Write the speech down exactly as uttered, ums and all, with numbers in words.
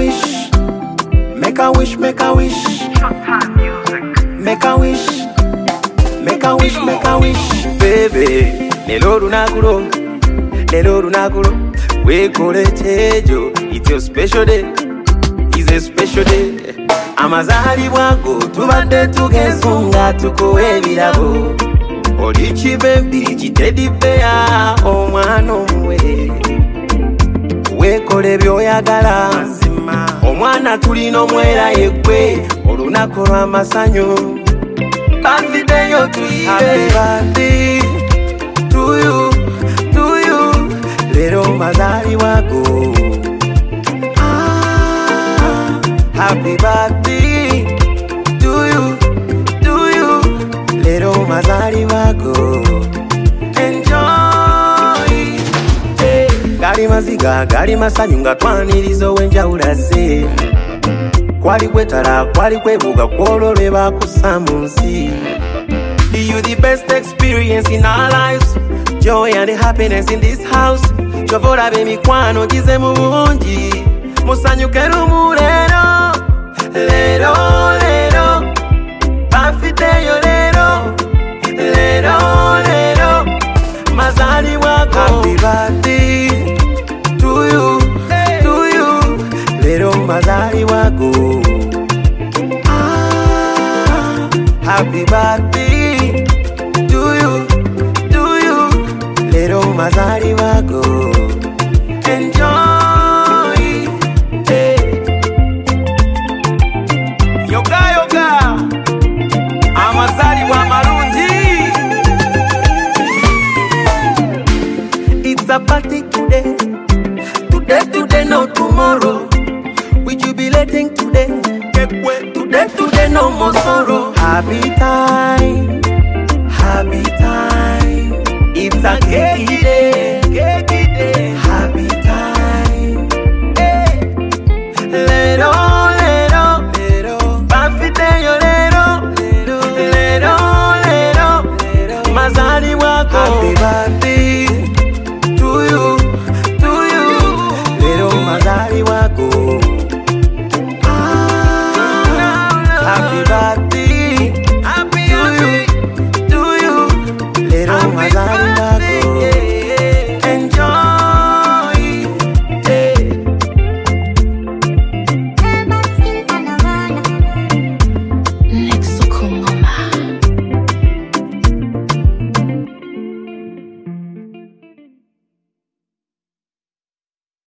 wish, make a wish, make a wish. Showtime music. Make a wish, make a wish, make a wish. Baby, lelo lunakulo, lelo lunakulo. Wekole chejo, it's your special day, it's a special day. Amazali bwago, tubadde tugesunga tukuwe ebirabo. Olichi baby, chitedi bear, omwana omwe. Wekole byoyagala, omwana tulina omwera yegwe, olunaku lw'amasanyu. Birthday yo tuyibe, happy birthday to you, to you. Lero mazali wago, ah, happy birthday to you, to you. Lero mazali wago, enjoy. Hey, gali maziga, gali masanyu nga twanirizo wenjawula ze. Kwali kwetala, kwali kwebuga kwolo lweba kusamu nsi. You the best experience in our lives, joy and happiness in this house. Chovora be mikwano gize mu bungi, musanyuke lumu lero, lero, lero. Birthday yo lero, lero, lero. Mazali wako, happy birthday to you, to you. Lero mazali wako, ah, happy birthday to you, to you. Lero mazali wako, enjoy. Hey. Yoga yoga, amazali wa marunji. It's a party today, today, today, no tomorrow. We jubilating today, today, today, no more sorrow. Happy time, happy time. It's a cake.